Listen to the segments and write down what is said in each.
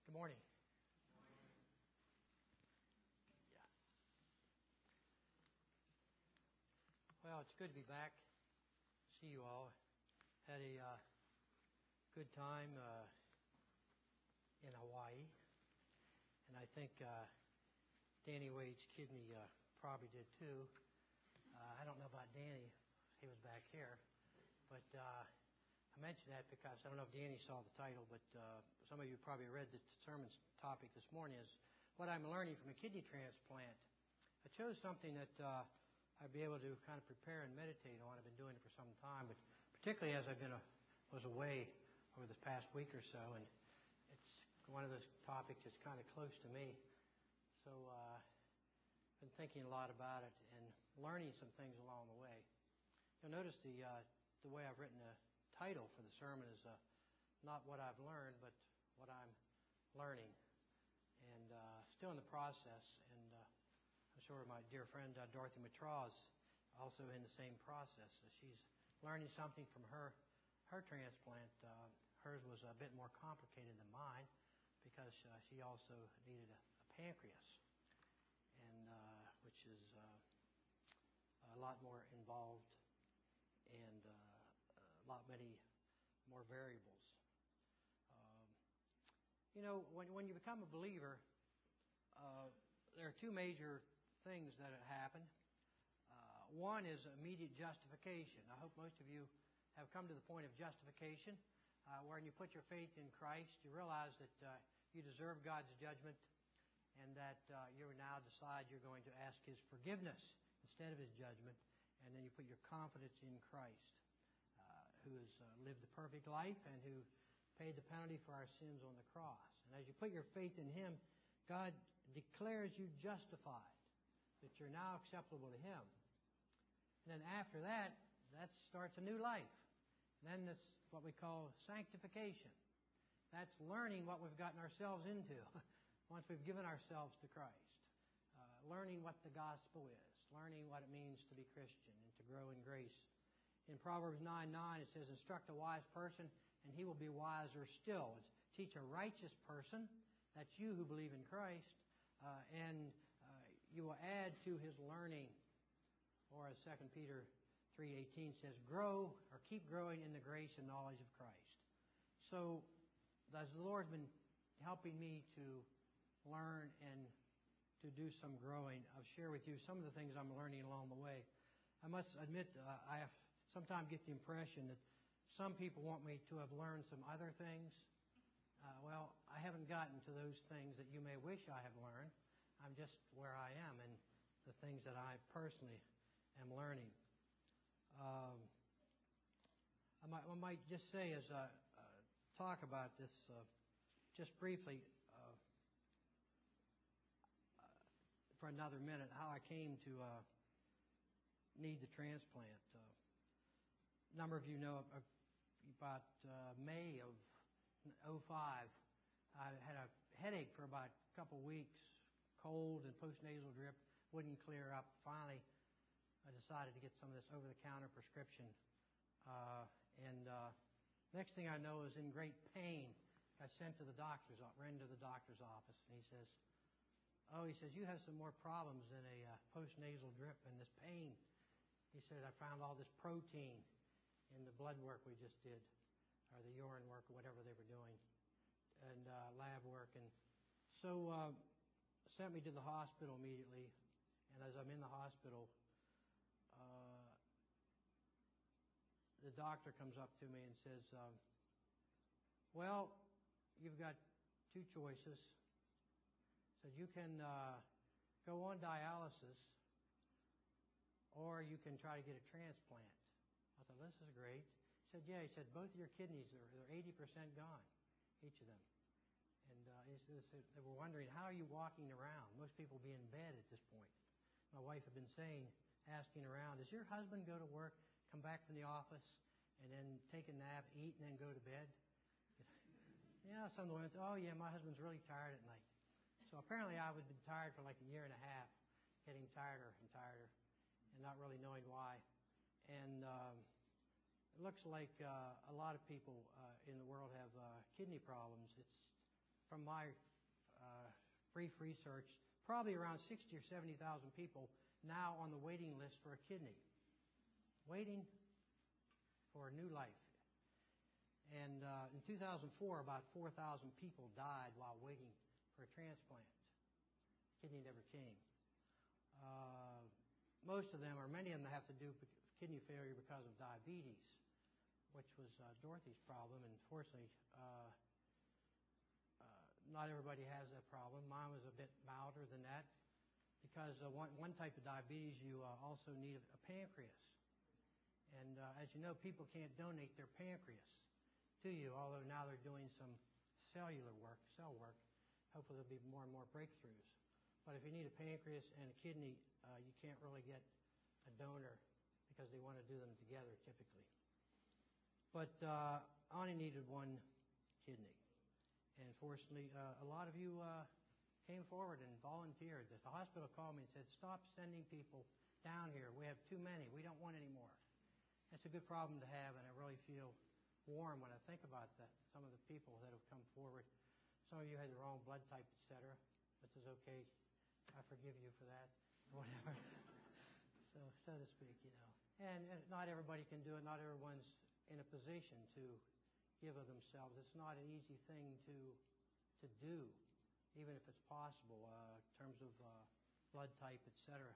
Good morning. Yeah. Well, it's good to be back. See you all. Had a good time in Hawaii, and I think Danny Wade's kidney probably did too. I don't know about Danny; he was back here, but I mentioned that because I don't know if Danny saw the title, but some of you probably read the sermon's topic this morning is what I'm learning from a kidney transplant. I chose something that I'd be able to kind of prepare and meditate on. I've been doing it for some time, but particularly as was away over this past week or so, and it's one of those topics that's kind of close to me. So I've been thinking a lot about it and learning some things along the way. You'll notice the way I've written the title for the sermon is not what I've learned, but what I'm learning, and still in the process. And I'm sure my dear friend Dorothy Mitraw is also in the same process. She's learning something from her transplant. Hers was a bit more complicated than mine because she also needed a pancreas, and which is a lot more involved and a lot many more variables. When you become a believer, there are two major things that happen. One is immediate justification. I hope most of you have come to the point of justification, where when you put your faith in Christ, you realize that you deserve God's judgment, and that you now decide you're going to ask His forgiveness instead of His judgment, and then you put your confidence in Christ, who has lived the perfect life and who paid the penalty for our sins on the cross. And as you put your faith in Him, God declares you justified, that you're now acceptable to Him. And then after that starts a new life. And then that's what we call sanctification. That's learning what we've gotten ourselves into once we've given ourselves to Christ. Learning what the gospel is, learning what it means to be Christian and to grow in grace. In Proverbs 9:9 it says, instruct a wise person and he will be wiser still. It's teach a righteous person, that's you who believe in Christ, and you will add to his learning. Or as 2 Peter 3:18 says, grow or keep growing in the grace and knowledge of Christ. So as the Lord's been helping me to learn and to do some growing, I'll share with you some of the things I'm learning along the way. I must admit, I sometimes get the impression that some people want me to have learned some other things. Well, I haven't gotten to those things that you may wish I have learned. I'm just where I am and the things that I personally am learning. I might just say as I talk about this just briefly for another minute, how I came to need the transplant. A number of you know about May of 2005, I had a headache for about a couple of weeks, cold and postnasal drip, wouldn't clear up. Finally, I decided to get some of this over-the-counter prescription. And next thing I know, I was in great pain. Got sent to the doctor's office, ran to the doctor's office, and he says, you have some more problems than a postnasal drip and this pain. He said, I found all this protein in the blood work we just did, or the urine work, or whatever they were doing, and lab work. And so sent me to the hospital immediately. And as I'm in the hospital, the doctor comes up to me and says, well, you've got two choices. Said you can go on dialysis, or you can try to get a transplant. I thought, this is great. He said, yeah. He said, both of your kidneys are 80% gone, each of them. And he said, they were wondering, how are you walking around? Most people will be in bed at this point. My wife had been asking around, does your husband go to work, come back from the office, and then take a nap, eat, and then go to bed? Yeah, some of the women said, oh yeah, my husband's really tired at night. So apparently I had been tired for like a year and a half, getting tireder and tireder, and not really knowing why. And it looks like a lot of people in the world have kidney problems. It's from my brief research, probably around 60 or 70,000 people now on the waiting list for a kidney, waiting for a new life. And in 2004, about 4,000 people died while waiting for a transplant. Kidney never came. Most of them, or many of them, have to do with kidney failure because of diabetes, which was Dorothy's problem. And fortunately, not everybody has that problem. Mine was a bit milder than that because one type of diabetes, you also need a pancreas. And as you know, people can't donate their pancreas to you, although now they're doing some cellular work, cell work. Hopefully there'll be more and more breakthroughs. But if you need a pancreas and a kidney, you can't really get a donor because they want to do them together typically. But I only needed one kidney. And fortunately, a lot of you came forward and volunteered. The hospital called me and said, stop sending people down here. We have too many. We don't want any more. That's a good problem to have, and I really feel warm when I think about that. Some of the people that have come forward. Some of you had the wrong blood type, etc. This is okay. I forgive you for that, or whatever. so to speak, you know. And not everybody can do it. Not everyone's in a position to give of themselves. It's not an easy thing to do, even if it's possible, in terms of blood type, etc.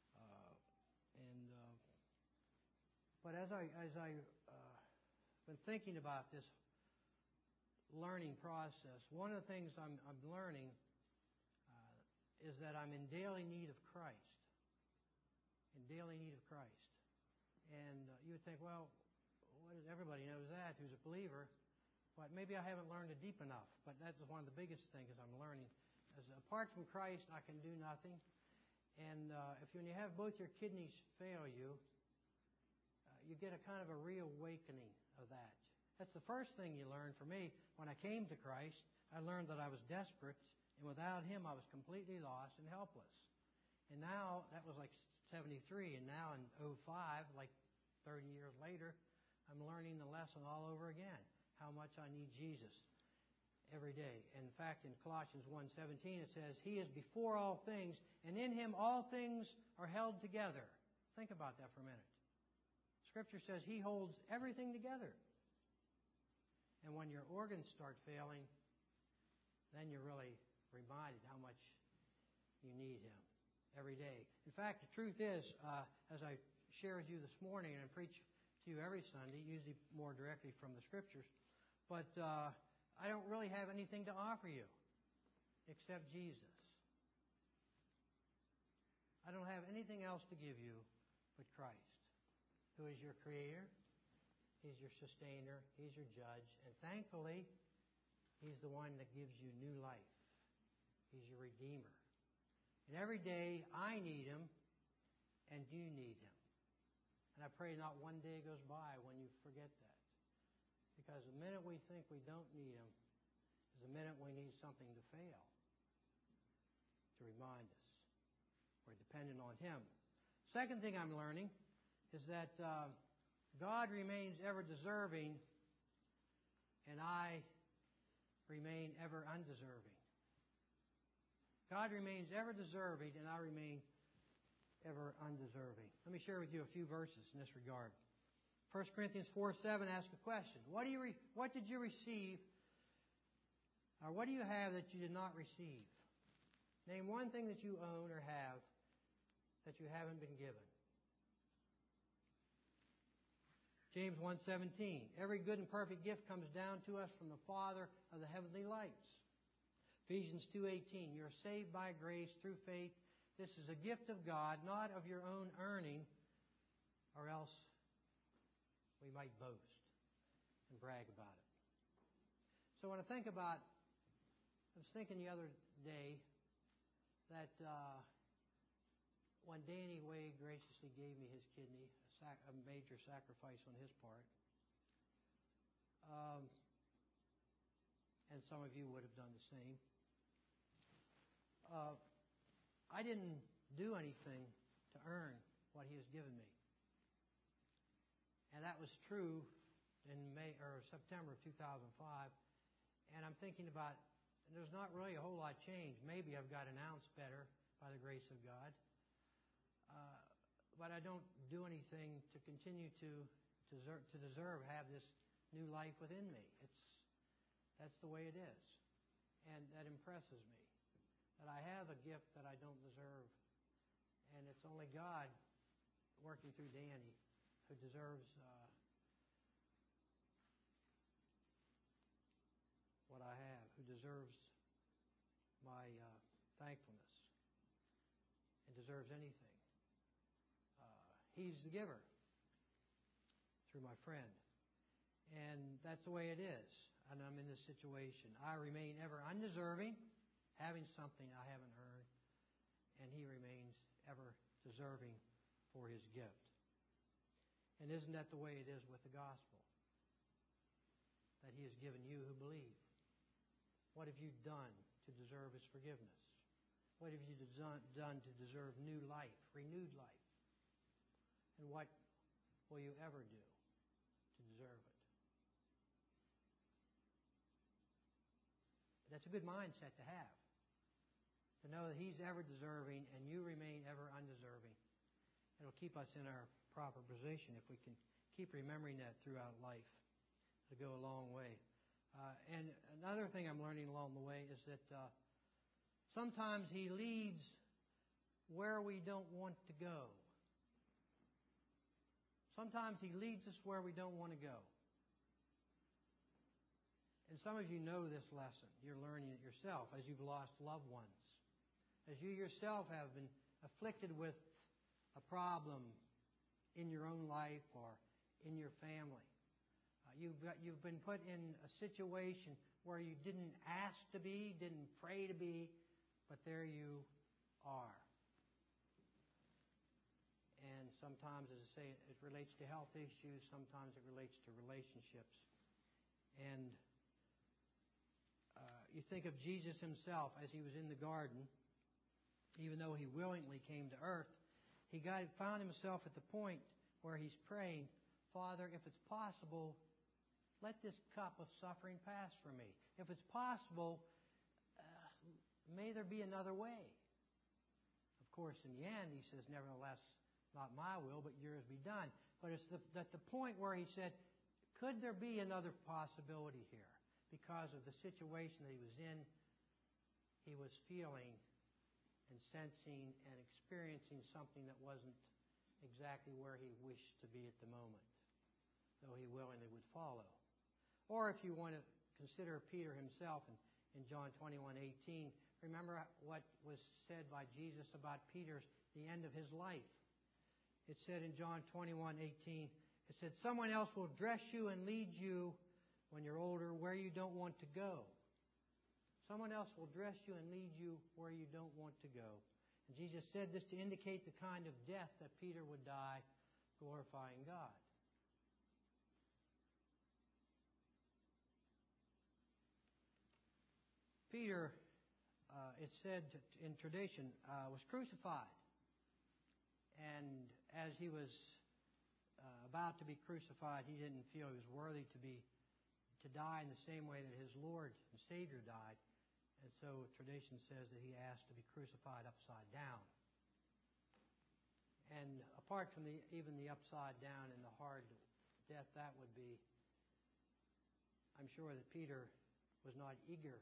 But as I been thinking about this learning process, one of the things I'm learning is that I'm in daily need of Christ. In daily need of Christ. And you would think, well, everybody knows that who's a believer, but maybe I haven't learned it deep enough. But that's one of the biggest things I'm learning. As apart from Christ, I can do nothing. And when you have both your kidneys fail you, you get a kind of a reawakening of that. That's the first thing you learn for me. When I came to Christ, I learned that I was desperate, and without Him, I was completely lost and helpless. And now, that was like 73, and now in 05, like 30 years later, I'm learning the lesson all over again, how much I need Jesus every day. In fact, in Colossians 1:17, it says, He is before all things, and in Him all things are held together. Think about that for a minute. Scripture says He holds everything together. And when your organs start failing, then you're really reminded how much you need Him every day. In fact, the truth is, as I share with you this morning, and I preach to you every Sunday, usually more directly from the Scriptures, but I don't really have anything to offer you except Jesus. I don't have anything else to give you but Christ, who is your Creator, He's your Sustainer, He's your Judge, and thankfully, He's the one that gives you new life. He's your Redeemer. And every day, I need Him, and you need Him. And I pray not one day goes by when you forget that. Because the minute we think we don't need Him is the minute we need something to fail to remind us we're dependent on Him. Second thing I'm learning is that God remains ever deserving, and I remain ever undeserving. God remains ever deserving, and I remain ever undeserving. Let me share with you a few verses in this regard. 1 Corinthians 4:7 asks a question. What did you receive, or what do you have that you did not receive? Name one thing that you own or have that you haven't been given. James 1:17. Every good and perfect gift comes down to us from the Father of the heavenly lights. Ephesians 2:18. You are saved by grace through faith. This is a gift of God, not of your own earning, or else we might boast and brag about it. So when I think about, I was thinking the other day that when Danny Wade graciously gave me his kidney, a major sacrifice on his part, and some of you would have done the same, I didn't do anything to earn what he has given me. And that was true in September of 2005. And I'm thinking about And there's not really a whole lot changed. Maybe I've got an ounce better by the grace of God. But I don't do anything to continue to have this new life within me. That's the way it is. And that impresses me. That I have a gift that I don't deserve. And it's only God working through Danny who deserves what I have, who deserves my thankfulness and deserves anything. He's the giver through my friend. And that's the way it is. And I'm in this situation. I remain ever undeserving, having something I haven't earned, and he remains ever deserving for his gift. And isn't that the way it is with the gospel? That he has given you who believe. What have you done to deserve his forgiveness? What have you done to deserve new life, renewed life? And what will you ever do to deserve it? That's a good mindset to have. To know that he's ever deserving and you remain ever undeserving. It'll keep us in our proper position if we can keep remembering that throughout life. It'll go a long way. And another thing I'm learning along the way is that sometimes he leads where we don't want to go. Sometimes he leads us where we don't want to go. And some of you know this lesson. You're learning it yourself as you've lost loved ones. As you yourself have been afflicted with a problem in your own life or in your family. You've been put in a situation where you didn't ask to be, didn't pray to be, but there you are. And sometimes, as I say, it relates to health issues. Sometimes it relates to relationships. And you think of Jesus himself as he was in the garden. Even though he willingly came to earth, he found himself at the point where he's praying, Father, if it's possible, let this cup of suffering pass from me. If it's possible, may there be another way. Of course, in the end, he says, nevertheless, not my will, but yours be done. But it's at the point where he said, could there be another possibility here? Because of the situation that he was in, he was feeling and sensing and experiencing something that wasn't exactly where he wished to be at the moment, though he willingly would follow. Or if you want to consider Peter himself in John 21:18, remember what was said by Jesus about Peter's the end of his life. It said in John 21:18, it said, someone else will dress you and lead you when you're older where you don't want to go. Someone else will dress you and lead you where you don't want to go. And Jesus said this to indicate the kind of death that Peter would die glorifying God. Peter, it said in tradition, was crucified. And as he was about to be crucified, he didn't feel he was worthy to die in the same way that his Lord and Savior died. And so tradition says that he asked to be crucified upside down. And apart from even the upside down and the hard death that would be, I'm sure that Peter was not eager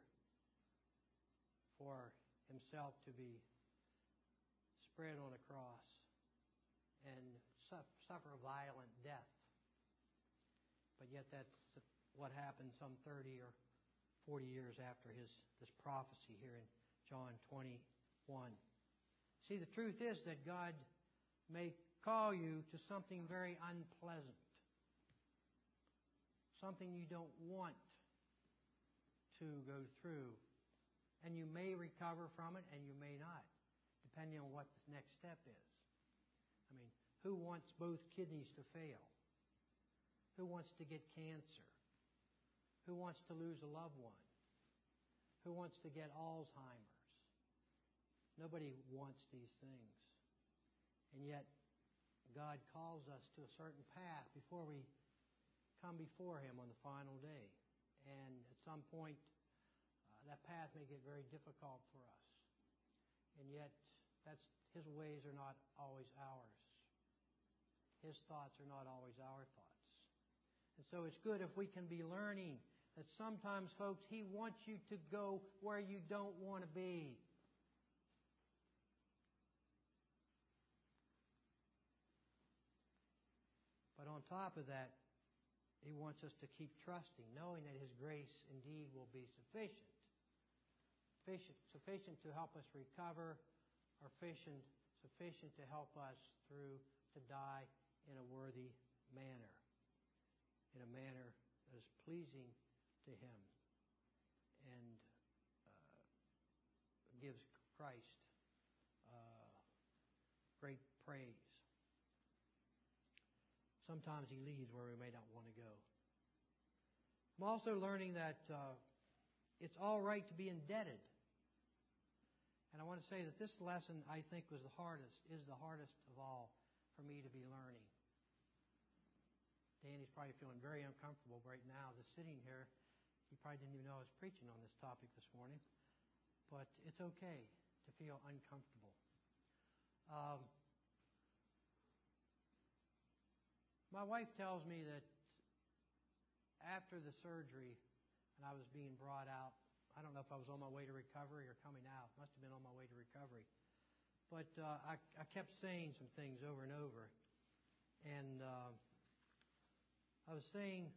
for himself to be spread on a cross and suffer a violent death. But yet that's what happened some 30 or 40 years after this prophecy here in John 21. See, the truth is that God may call you to something very unpleasant, something you don't want to go through. And you may recover from it and you may not, depending on what the next step is. I mean, who wants both kidneys to fail? Who wants to get cancer? Who wants to lose a loved one? Who wants to get Alzheimer's? Nobody wants these things. And yet, God calls us to a certain path before we come before Him on the final day. And at some point, that path may get very difficult for us. And yet, His ways are not always ours. His thoughts are not always our thoughts. And so it's good if we can be learning that sometimes, folks, He wants you to go where you don't want to be. But on top of that, He wants us to keep trusting, knowing that His grace indeed will be sufficient. Sufficient to help us recover, or sufficient to help us to die in a worthy manner, in a manner that is pleasing to Him and gives Christ great praise. Sometimes He leads where we may not want to go. I'm also learning that it's all right to be indebted. And I want to say that this lesson, I think, is the hardest of all for me to be learning. Danny's probably feeling very uncomfortable right now just sitting here. He probably didn't even know I was preaching on this topic this morning. But it's okay to feel uncomfortable. My wife tells me that after the surgery, and I was being brought out, I don't know if I was on my way to recovery or coming out. Must have been on my way to recovery. But I kept saying some things over and over. And I was saying,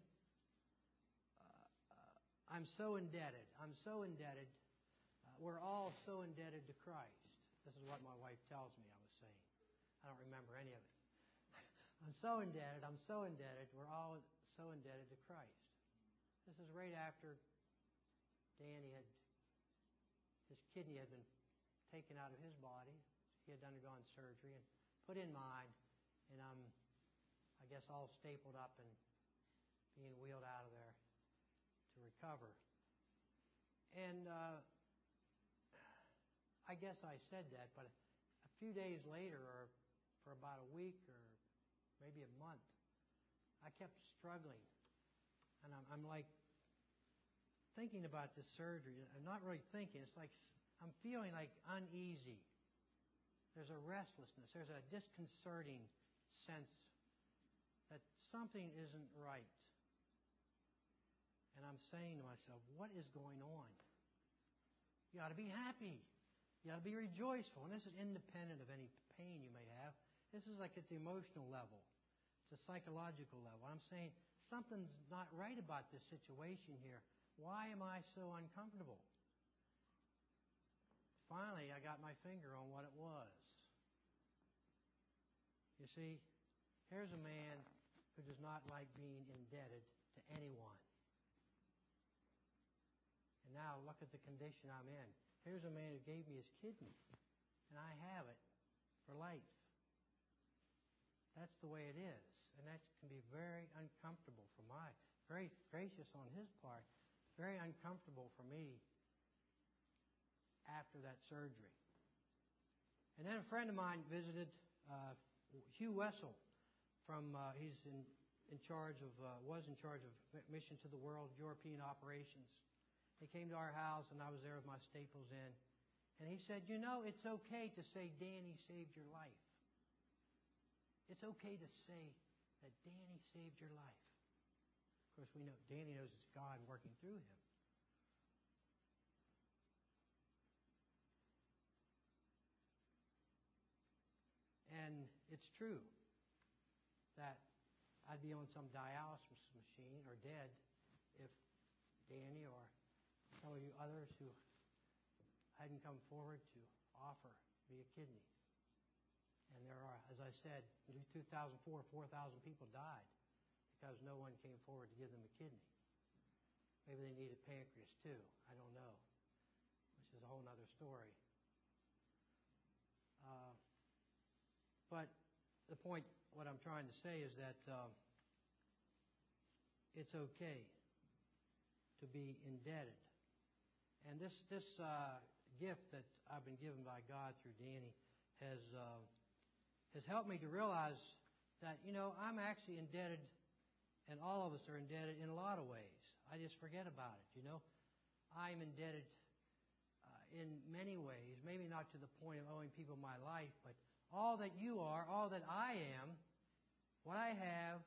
I'm so indebted. I'm so indebted. We're all so indebted to Christ. This is what my wife tells me I was saying. I don't remember any of it. I'm so indebted. We're all so indebted to Christ. This is right after Danny his kidney had been taken out of his body. He had undergone surgery and put in mine. And I'm, I guess, all stapled up and being wheeled out of there to recover. And I guess I said that, but a few days later, or for about a week or maybe a month, I kept struggling. And I'm like thinking about this surgery. I'm not really thinking. It's like I'm feeling like uneasy. There's a restlessness. There's a disconcerting sense that something isn't right. And I'm saying to myself, what is going on? You ought to be happy. You ought to be rejoiceful. And this is independent of any pain you may have. This is like at the emotional level. It's a psychological level. I'm saying something's not right about this situation here. Why am I so uncomfortable? Finally, I got my finger on what it was. You see, here's a man who does not like being indebted to anyone. And now look at the condition I'm in. Here's a man who gave me his kidney, and I have it for life. That's the way it is. And that can be very uncomfortable for very gracious on his part, very uncomfortable for me after that surgery. And then a friend of mine visited Hugh Wessel he's was in charge of Mission to the World, European operations. He came to our house, and I was there with my staples in. And he said, you know, it's okay to say Danny saved your life. It's okay to say that Danny saved your life. Of course, we know Danny knows it's God working through him. And it's true that I'd be on some dialysis machine or dead if Danny or some of you others who hadn't come forward to offer me a kidney. And there are, as I said, in 2004, 4,000 people died because no one came forward to give them a kidney. Maybe they needed pancreas too. I don't know, which is a whole other story. But the point, what I'm trying to say is that it's okay to be indebted. And this gift that I've been given by God through Danny has helped me to realize that, you know, I'm actually indebted, and all of us are indebted in a lot of ways. I just forget about it, you know. I'm indebted in many ways, maybe not to the point of owing people my life, but all that you are, all that I am, what I have,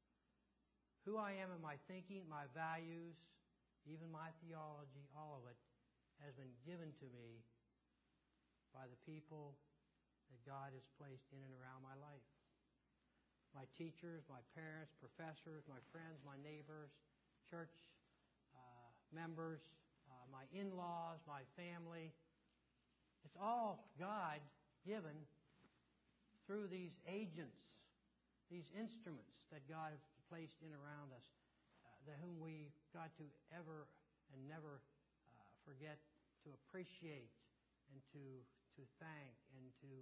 who I am in my thinking, my values, even my theology, all of it has been given to me by the people that God has placed in and around my life. My teachers, my parents, professors, my friends, my neighbors, church members, my in-laws, my family. It's all God given through these agents, these instruments that God has placed in around us, whom we got to ever and never forget to appreciate and to thank and to,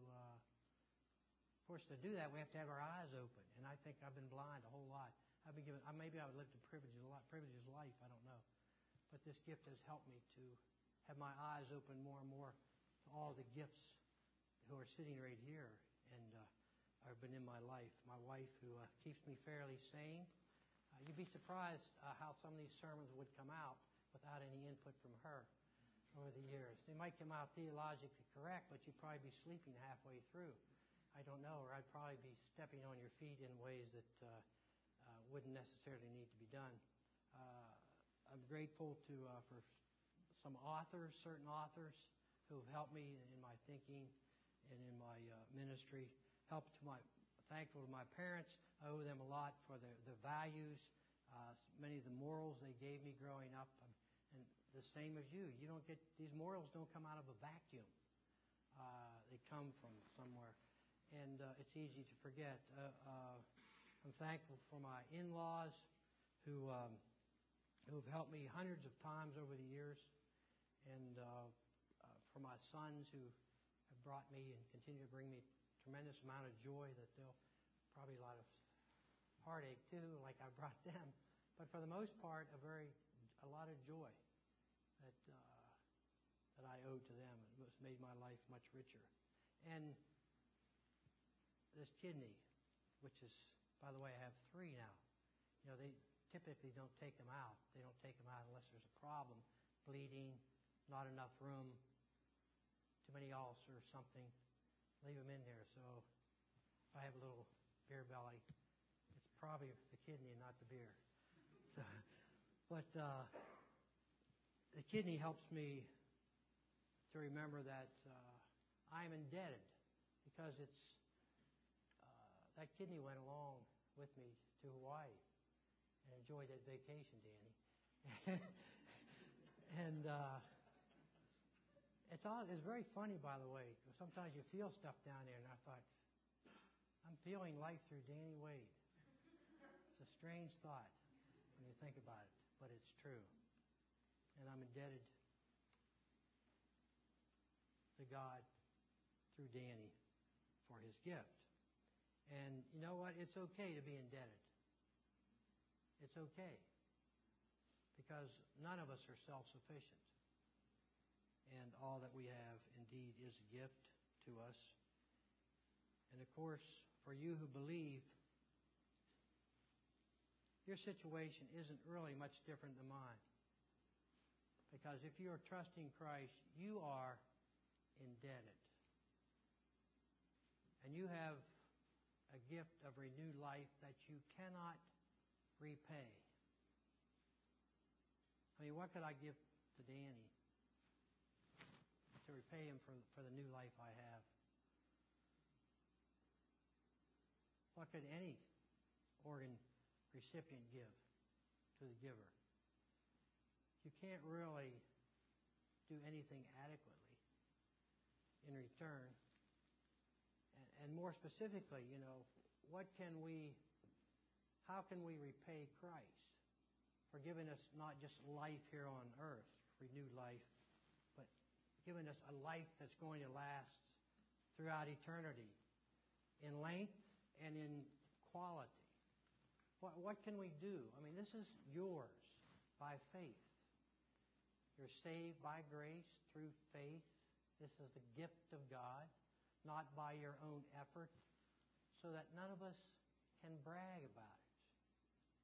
of course, to do that we have to have our eyes open. And I think I've been blind a whole lot. I've been given. Maybe I would lived a privileged life. I don't know, but this gift has helped me to have my eyes open more and more to all the gifts who are sitting right here and have been in my life. My wife, who keeps me fairly sane. You'd be surprised how some of these sermons would come out without any input from her over the years. They might come out theologically correct, but you'd probably be sleeping halfway through. I don't know, or I'd probably be stepping on your feet in ways that wouldn't necessarily need to be done. I'm grateful for some authors, certain authors, who have helped me in my thinking and in my ministry. Thankful to my parents. I owe them a lot for the values, many of the morals they gave me growing up, and the same as you. You don't get these morals don't come out of a vacuum. They come from somewhere, and it's easy to forget. I'm thankful for my in-laws who have helped me hundreds of times over the years, and for my sons who have brought me and continue to bring me a tremendous amount of joy. That they'll probably a lot of heartache too, like I brought them, but for the most part, a lot of joy that I owe to them. It has made my life much richer. And this kidney, which is, by the way, I have 3 now. You know, they typically don't take them out. They don't take them out unless there's a problem, bleeding, not enough room, too many ulcers, something. Leave them in there. So if I have a little beer belly, it's probably the kidney and not the beer. So, but the kidney helps me to remember that I'm indebted, because it's that kidney went along with me to Hawaii and enjoyed that vacation, Danny. And it's very funny, by the way. Sometimes you feel stuff down there, and I thought, I'm feeling life through Danny Wade. It's a strange thought when you think about it, but it's true. And I'm indebted to God through Danny for his gift. And you know what? It's okay to be indebted. It's okay. Because none of us are self-sufficient. And all that we have indeed is a gift to us. And of course, for you who believe, your situation isn't really much different than mine. Because if you are trusting Christ, you are indebted. And you have a gift of renewed life that you cannot repay. I mean, what could I give to Danny to repay him for the new life I have? What could any organ recipient give to the giver? You can't really do anything adequately in return. And more specifically, you know, how can we repay Christ for giving us not just life here on earth, renewed life, but giving us a life that's going to last throughout eternity in length and in quality? What can we do? I mean, this is yours by faith. You're saved by grace through faith. This is the gift of God, not by your own effort, so that none of us can brag about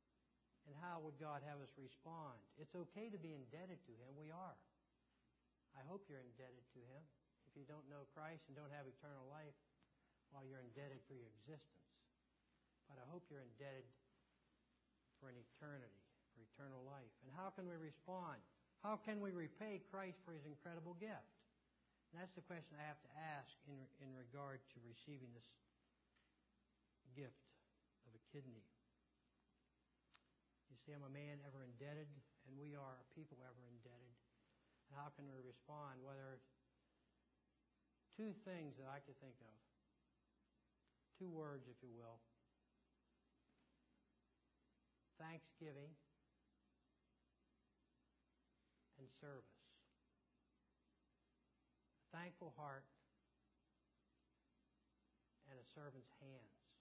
it. And how would God have us respond? It's okay to be indebted to Him. We are. I hope you're indebted to Him. If you don't know Christ and don't have eternal life, well, you're indebted for your existence. But I hope you're indebted for an eternity, for eternal life. And how can we respond? How can we repay Christ for His incredible gift? And that's the question I have to ask in regard to receiving this gift of a kidney. You see, I'm a man ever indebted, and we are a people ever indebted. And how can we respond? Whether two things that I could think of. Two words, if you will. Thanksgiving and service. A thankful heart and a servant's hands.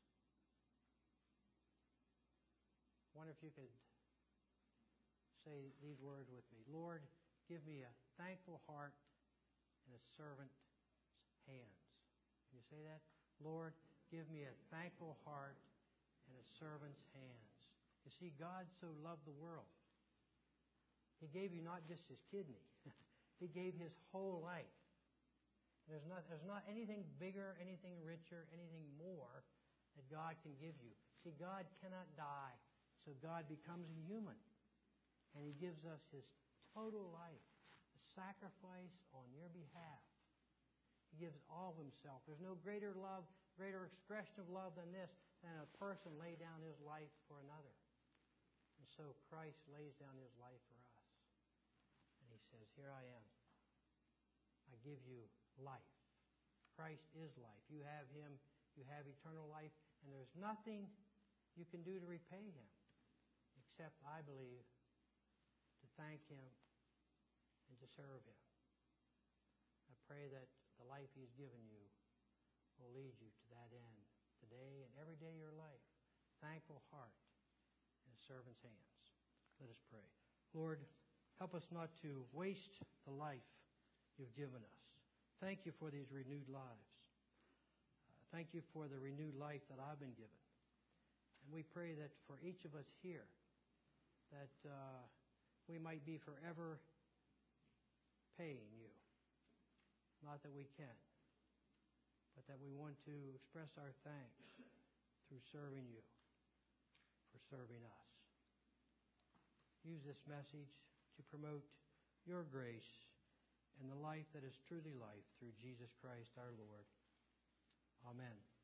I wonder if you could say these words with me. Lord, give me a thankful heart and a servant's hands. Can you say that? Lord, give me a thankful heart and a servant's hands. You see, God so loved the world. He gave you not just His kidney. He gave His whole life. There's not anything bigger, anything richer, anything more that God can give you. See, God cannot die, so God becomes a human. And He gives us His total life, a sacrifice on your behalf. He gives all of Himself. There's no greater love, greater expression of love than this, than a person lay down his life for another. And so Christ lays down His life for us. And He says, here I am. I give you life. Christ is life. You have Him. You have eternal life. And there's nothing you can do to repay Him except, I believe, to thank Him and to serve Him. I pray that the life He's given you will lead you to that end today and every day of your life. Thankful heart and a servant's hands. Let us pray. Lord, help us not to waste the life You've given us. Thank You for these renewed lives. Thank You for the renewed life that I've been given. And we pray that for each of us here, that we might be forever paying You. Not that we can, but that we want to express our thanks through serving You for serving us. Use this message to promote Your grace and the life that is truly life through Jesus Christ our Lord. Amen.